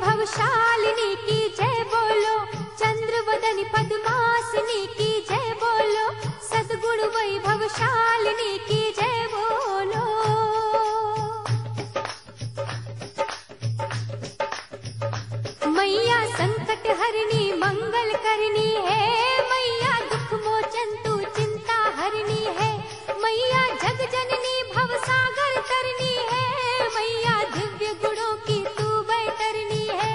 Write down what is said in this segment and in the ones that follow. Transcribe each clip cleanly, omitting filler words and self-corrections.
वैभवशालिनी की जय बोलो, चंद्रवदनी पद्मासिनी की जय बोलो, सद्गुण वैभवशालिनी की जय बोलो। मैया संकट हरनी मंगल करनी है, मैया दुख मोचन तू चिंता हरनी है, मैया जग जननी भव सागर तरनी है, मैया दिव्य गुणों की तू बैतरनी है।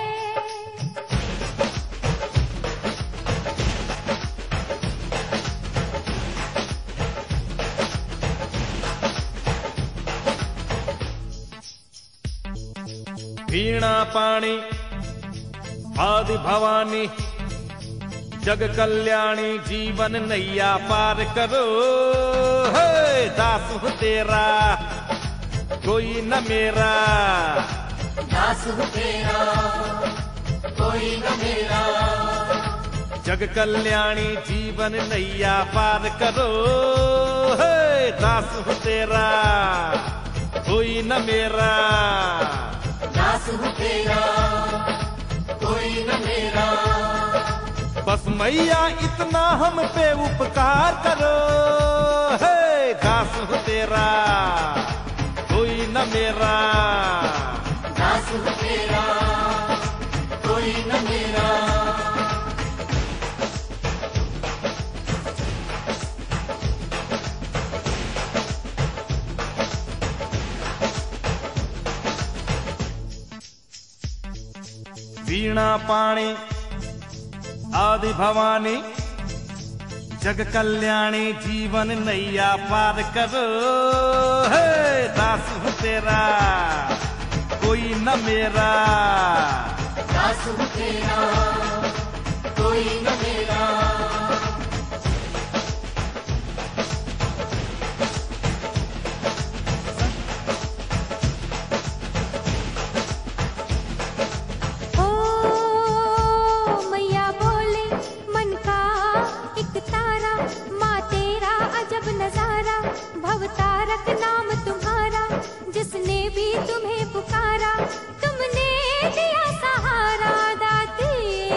वीणा पाणी आदि भवानी, जग कल्याणी जीवन नैया पार करो। हे दास हूँ तेरा कोई न मेरा, दास हूँ तेरा कोई न मेरा, जग कल्याणी जीवन नैया पार करो। हे दास हूँ तेरा कोई न मेरा, दास हूँ तेरा कोई न मेरा, बस मैया इतना हम पे उपकार करो। हे दास हूँ तेरा कोई न मेरा, दास हूँ तेरा कोई न मेरा, वीणा पाणी आदि भवानी, जग कल्याणी जीवन नैया पार करो। हे दास हूँ तेरा कोई न मेरा, दास हूँ तेरा कोई न मेरा, भवतारक नाम तुम्हारा, जिसने भी तुम्हें पुकारा, तुमने दिया सहारा दाते।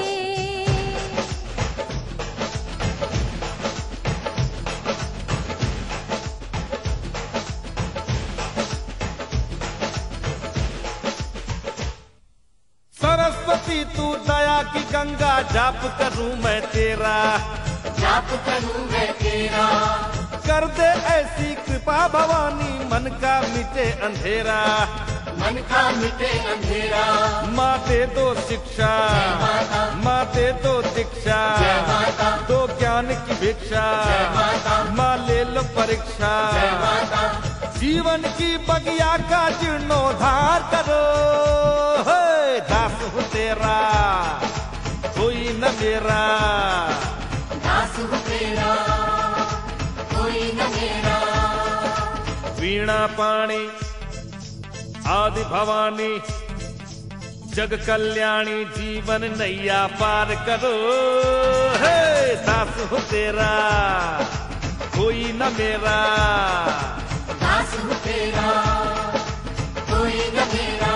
सरस्वती तू दया की गंगा, जाप करूं मैं तेरा, जाप करूं मैं तेरा, कर दे ऐसी कृपा भवानी, मन का मिटे अंधेरा, मन का मिटे अंधेरा, माँ दे दो शिक्षा, माँ दे दो दीक्षा, दो ज्ञान की भिक्षा, माँ ले लो परीक्षा, जीवन की बगिया का जीर्णोद्धार करो। हे दास हूँ तेरा कोई न मेरा, दास हूँ तेरा कोई न मेरा, वीणा पाणी आदि भवानी, जग कल्याणी जीवन नैया पार करो। हे दास हूँ तेरा कोई न मेरा, दास हूँ तेरा कोई न मेरा,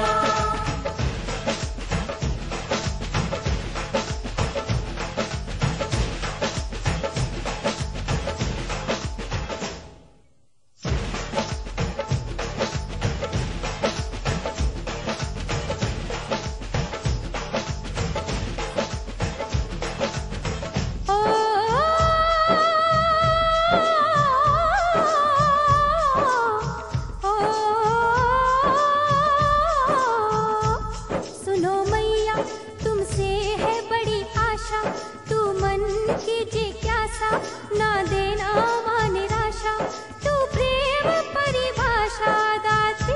ना देना मां निराशा, तू प्रेम परिभाषा दाते।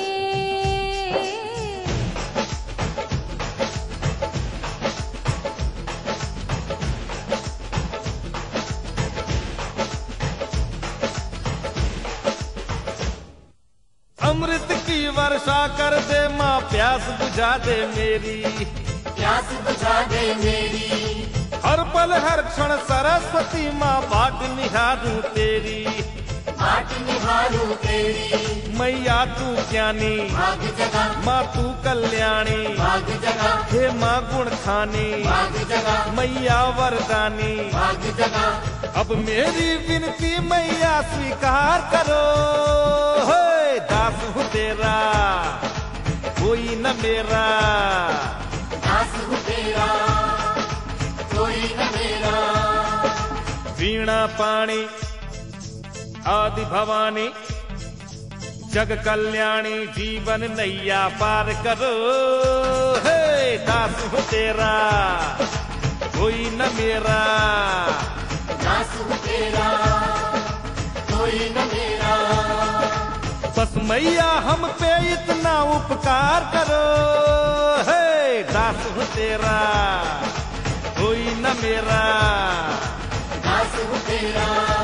अमृत की वर्षा कर दे माँ, प्यास बुझा दे मेरी, प्यास बुझा दे मेरी, हर पल हर क्षण सरस्वती माँ बाट निहारूं तेरी, बाट निहारूं तेरी, मैया तू ज्ञानी भाग्य जगा, माँ तू कल्याणी भाग जगा, हे माँ गुण खानी भाग जगा, मैया वरदानी। भाग जगा, अब मेरी विनती मैया स्वीकार करो, हे दास हूँ तेरा कोई न मेरा। दास हूँ तेरा कोई न मेरा। वीणा पाणी आदि भवानी जग कल्याणी जीवन नैया पार करो, हे दास हूँ तेरा कोई न मेरा। दास हूँ तेरा कोई न मेरा। बस मैया हम पे इतना उपकार करो, हे दास हूँ तेरा कोई न मेरा। दास हूँ तेरा